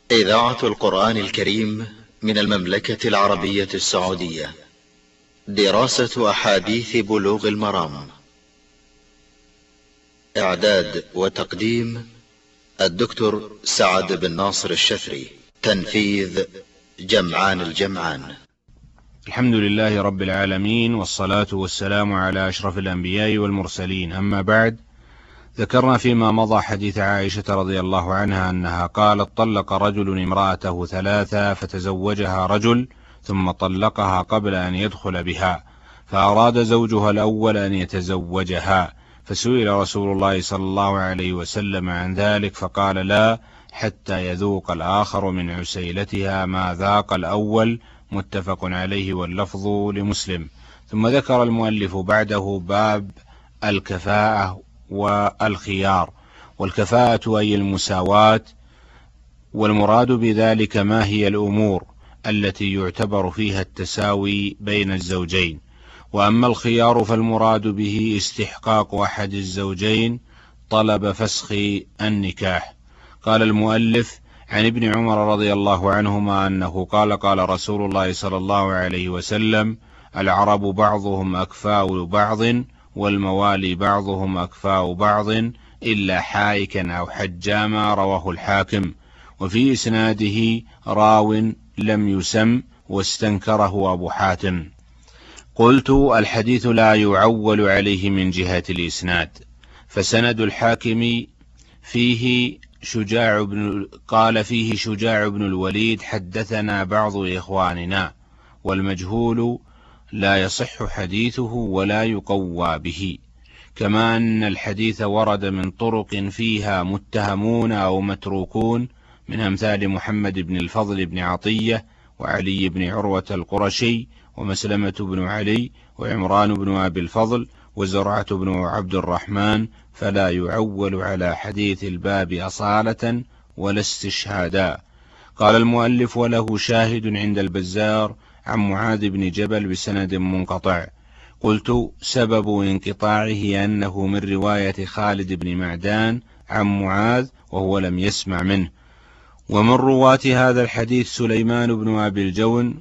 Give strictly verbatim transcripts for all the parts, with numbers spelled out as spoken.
إذاعة القرآن الكريم من المملكة العربية السعودية. دراسة أحاديث بلوغ المرام. إعداد وتقديم الدكتور سعد بن ناصر الشفري. تنفيذ جمعان الجمعان. الحمد لله رب العالمين، والصلاة والسلام على أشرف الأنبياء والمرسلين. أما بعد، ذكرنا فيما مضى حديث عائشة رضي الله عنها أنها قالت: طلق رجل امرأته ثلاثة فتزوجها رجل ثم طلقها قبل أن يدخل بها، فأراد زوجها الأول أن يتزوجها، فسئل رسول الله صلى الله عليه وسلم عن ذلك فقال: لا، حتى يذوق الآخر من عسيلتها ما ذاق الأول. متفق عليه، واللفظ لمسلم. ثم ذكر المؤلف بعده باب الكفاءة والخيار. والكفاءة أي المساواة، والمراد بذلك ما هي الأمور التي يعتبر فيها التساوي بين الزوجين. وأما الخيار فالمراد به استحقاق أحد الزوجين طلب فسخ النكاح. قال المؤلف: عن ابن عمر رضي الله عنهما أنه قال: قال رسول الله صلى الله عليه وسلم: العرب بعضهم أكفاء بعض، والموالي بعضهم أكفاء بعض، إلا حائكا أو حجاما. رواه الحاكم. وفي إسناده راو لم يسم، واستنكره أبو حاتم. قلت: الحديث لا يعول عليه من جهة الإسناد، فسند الحاكم فيه شجاع بن قال فيه شجاع بن الوليد حدثنا بعض إخواننا، والمجهول لا يصح حديثه ولا يقوى به. كما أن الحديث ورد من طرق فيها متهمون أو متروكون، من أمثال محمد بن الفضل بن عطية، وعلي بن عروة القرشي، ومسلمة بن علي، وعمران بن أبي الفضل، وزرعة بن عبد الرحمن، فلا يعول على حديث الباب أصالة ولا استشهادا. قال المؤلف: وله شاهد عند البزار عن معاذ بن جبل بسند منقطع. قلت: سبب انقطاعه أنه من رواية خالد بن معدان عن معاذ وهو لم يسمع منه. ومن رواة هذا الحديث سليمان بن أبي الجون،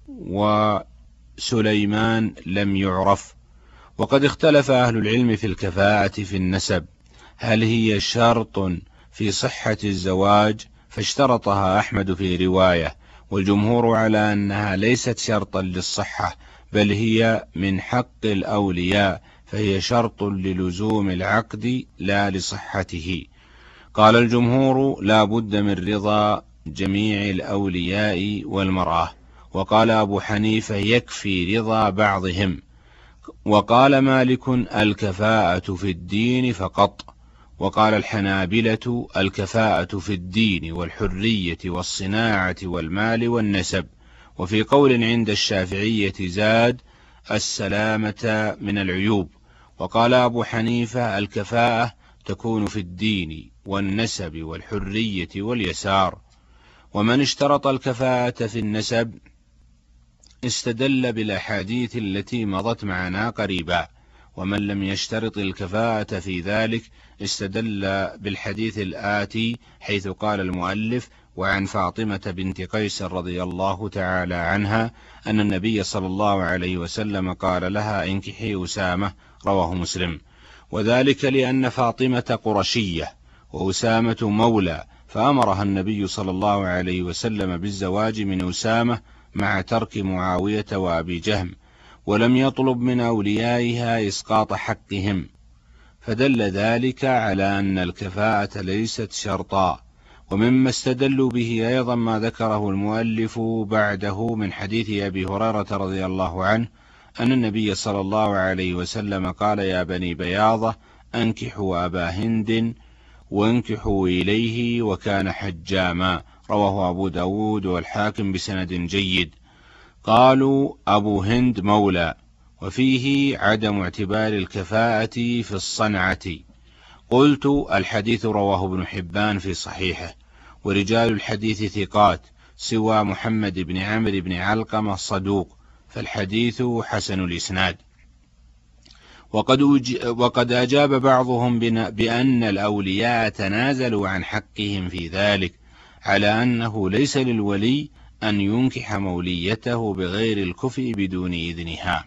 وسليمان لم يعرف. وقد اختلف أهل العلم في الكفاءة في النسب، هل هي شرط في صحة الزواج؟ فاشترطها أحمد في رواية، والجمهور على أنها ليست شرطا للصحة، بل هي من حق الأولياء، فهي شرط للزوم العقد لا لصحته. قال الجمهور: لا بد من رضا جميع الأولياء والمرأة. وقال أبو حنيفة: يكفي رضا بعضهم. وقال مالك: الكفاءة في الدين فقط. وقال الحنابلة: الكفاءة في الدين والحرية والصناعة والمال والنسب. وفي قول عند الشافعية زاد: السلامة من العيوب. وقال أبو حنيفة: الكفاءة تكون في الدين والنسب والحرية واليسار. ومن اشترط الكفاءة في النسب استدل بالأحاديث التي مضت معنا قريبا، ومن لم يشترط الكفاءة في ذلك استدل بالحديث الآتي، حيث قال المؤلف: وعن فاطمة بنت قيس رضي الله تعالى عنها أن النبي صلى الله عليه وسلم قال لها: انكحي أسامة. رواه مسلم. وذلك لأن فاطمة قرشية وأسامة مولى، فأمرها النبي صلى الله عليه وسلم بالزواج من أسامة مع ترك معاوية وأبي جهم، ولم يطلب من أوليائها إسقاط حقهم، فدل ذلك على أن الكفاءة ليست شرطا. ومما استدلوا به أيضا ما ذكره المؤلف بعده من حديث أبي هريرة رضي الله عنه أن النبي صلى الله عليه وسلم قال: يا بني بياضة، أنكحوا أبا هند وانكحوا إليه وكان حجاما. رواه أبو داود والحاكم بسند جيد. قالوا: أبو هند مولى، وفيه عدم اعتبار الكفاءة في الصنعة. قلت: الحديث رواه ابن حبان في صحيحه، ورجال الحديث ثقات سوى محمد بن عمرو بن علقمة صدوق، فالحديث حسن الإسناد. وقد, وقد أجاب بعضهم بأن الأولياء تنازلوا عن حقهم في ذلك، على أنه ليس للولي أن ينكح موليته بغير الكفء بدون إذنها،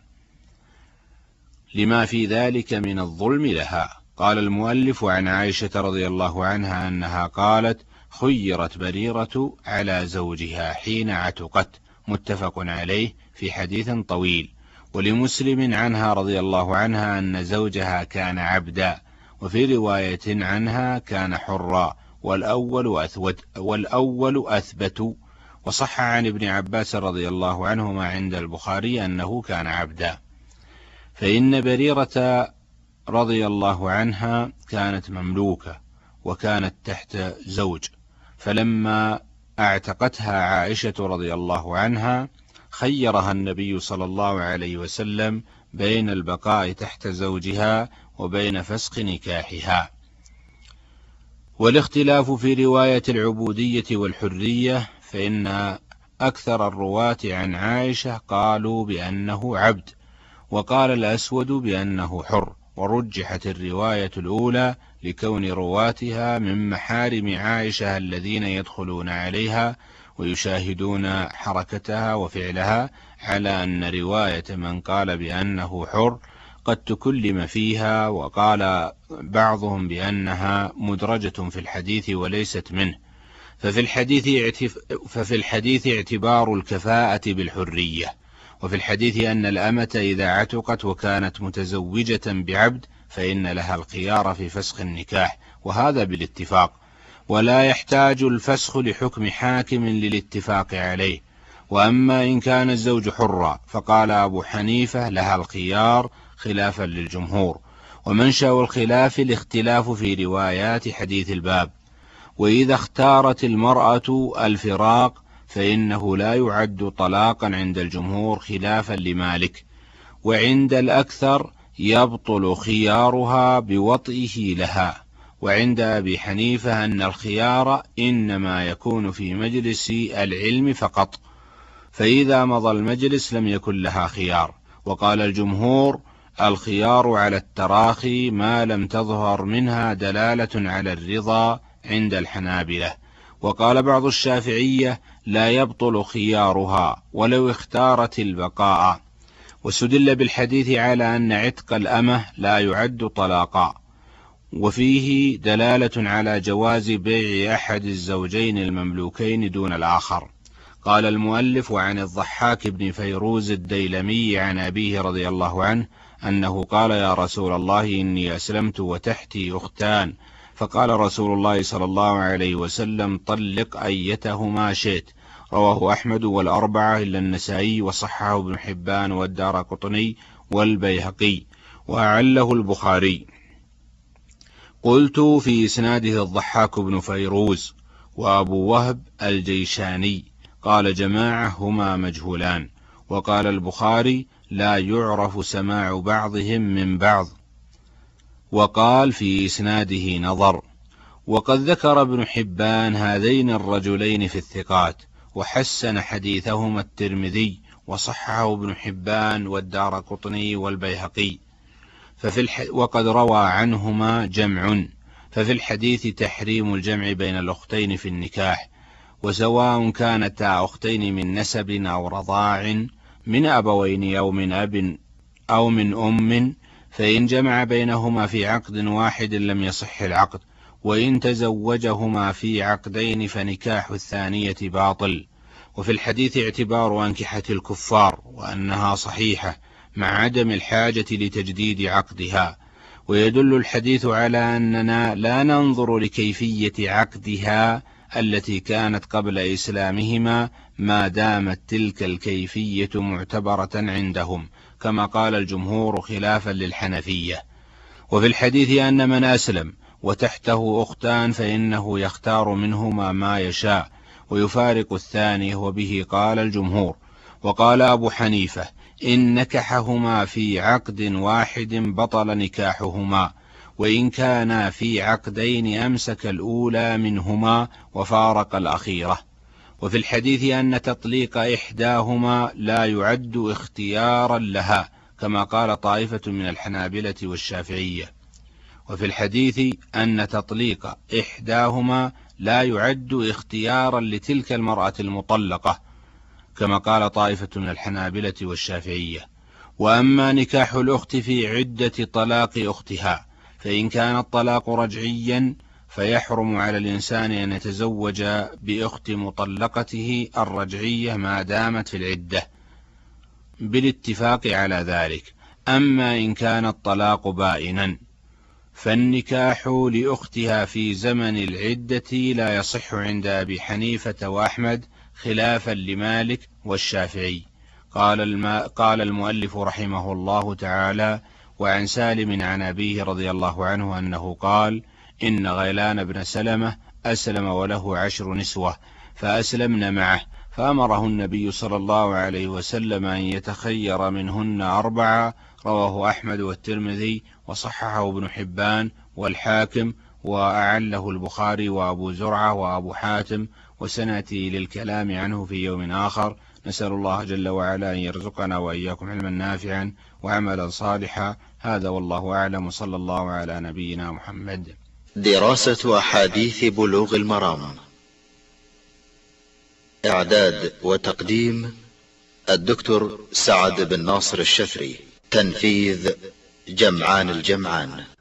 لما في ذلك من الظلم لها. قال المؤلف: عن عائشة رضي الله عنها أنها قالت: خيرت بريرة على زوجها حين عتقت، متفق عليه في حديث طويل. ولمسلم عنها رضي الله عنها أن زوجها كان عبدا، وفي رواية عنها كان حرا، والأول أثبت, والأول أثبت. وصح عن ابن عباس رضي الله عنهما عند البخاري أنه كان عبدا. فإن بريرة رضي الله عنها كانت مملوكة وكانت تحت زوج، فلما اعتقتها عائشة رضي الله عنها خيرها النبي صلى الله عليه وسلم بين البقاء تحت زوجها وبين فسخ نكاحها. والاختلاف في رواية العبودية والحرية، فإن أكثر الرواة عن عائشة قالوا بأنه عبد، وقال الأسود بأنه حر، ورجحت الرواية الأولى لكون رواتها من محارم عائشة الذين يدخلون عليها ويشاهدون حركتها وفعلها، على أن رواية من قال بأنه حر قد تكلم فيها، وقال بعضهم بأنها مدرجة في الحديث وليست منه. ففي الحديث, اعتف... ففي الحديث اعتبار الكفاءة بالحرية، وفي الحديث أن الأمة إذا عتقت وكانت متزوجة بعبد فإن لها الخيار في فسخ النكاح، وهذا بالاتفاق، ولا يحتاج الفسخ لحكم حاكم للاتفاق عليه. وأما إن كان الزوج حرا فقال أبو حنيفة لها الخيار خلافا للجمهور، ومنشأ الخلاف الاختلاف في روايات حديث الباب. وإذا اختارت المرأة الفراق فإنه لا يعد طلاقا عند الجمهور خلافا لمالك، وعند الأكثر يبطل خيارها بوطئه لها. وعند أبي حنيفة أن الخيار إنما يكون في مجلس العلم فقط، فإذا مضى المجلس لم يكن لها خيار. وقال الجمهور الخيار على التراخي ما لم تظهر منها دلالة على الرضا عند الحنابلة. وقال بعض الشافعية لا يبطل خيارها ولو اختارت البقاء. وسدل بالحديث على أن عتق الأمة لا يعد طلاقا، وفيه دلالة على جواز بيع أحد الزوجين المملوكين دون الآخر. قال المؤلف: وعن الضحاك بن فيروز الديلمي عن أبيه رضي الله عنه أنه قال: يا رسول الله إني أسلمت وتحتي أختان، فقال رسول الله صلى الله عليه وسلم: طلق أيتهما شئت. رواه أحمد والأربعة إلا النسائي، وصححه ابن حبان والدارقطني والبيهقي، وأعله البخاري. قلت في إسناده الضحاك بن فيروز وأبو وهب الجيشاني، قال جماعة هما مجهولان. وقال البخاري لا يعرف سماع بعضهم من بعض، وقال في إسناده نظر. وقد ذكر ابن حبان هذين الرجلين في الثقات، وحسن حديثهما الترمذي، وصححه ابن حبان والدارقطني والبيهقي. ففي الح... وقد روى عنهما جمع، ففي الحديث تحريم الجمع بين الأختين في النكاح، وسواء كانتا أختين من نسب أو رضاع، من أبوين أو من أب أو من أم، فإن جمع بينهما في عقد واحد لم يصح العقد، وإن تزوجهما في عقدين فنكاح الثانية باطل. وفي الحديث اعتبار أنكحة الكفار وأنها صحيحة مع عدم الحاجة لتجديد عقدها. ويدل الحديث على أننا لا ننظر لكيفية عقدها التي كانت قبل إسلامهما ما دامت تلك الكيفية معتبرة عندهم، كما قال الجمهور خلافا للحنفية. وفي الحديث أن من أسلم وتحته أختان فإنه يختار منهما ما يشاء ويفارق الثاني، وبه قال الجمهور. وقال أبو حنيفة إن نكحهما في عقد واحد بطل نكاحهما، وإن كانا في عقدين أمسك الأولى منهما وفارق الأخيرة. وفي الحديث أن تطليق إحداهما لا يعد اختيارا لها، كما قال طائفة من الحنابلة والشافعية. وفي الحديث أن تطليق إحداهما لا يعد اختيارا لتلك المرأة المطلقة، كما قال طائفة من الحنابلة والشافعية. وأما نكاح الأخت في عدة طلاق أختها، فإن كان الطلاق رجعيا فيحرم على الإنسان أن يتزوج بأخت مطلقته الرجعية ما دامت في العدة بالاتفاق على ذلك. أما إن كان الطلاق بائنا فالنكاح لأختها في زمن العدة لا يصح عند أبي حنيفة وأحمد خلافا لمالك والشافعي. قال, الم... قال المؤلف رحمه الله تعالى: وعن سالم عن أبيه رضي الله عنه أنه قال: إن غيلان بن سلمة أسلم وله عشر نسوة فأسلمن معه، فأمره النبي صلى الله عليه وسلم أن يتخير منهن أربعة. رواه أحمد والترمذي وصححه ابن حبان والحاكم، وأعله البخاري وأبو زرعة وأبو حاتم، وسنأتي للكلام عنه في يوم آخر. نسأل الله جل وعلا أن يرزقنا وإياكم علما نافعا وعملا صالحا. هذا والله أعلم، صلى الله على نبينا محمد. دراسة أحاديث بلوغ المرام، إعداد وتقديم الدكتور سعد بن ناصر الشفري، تنفيذ جمعان الجمعان.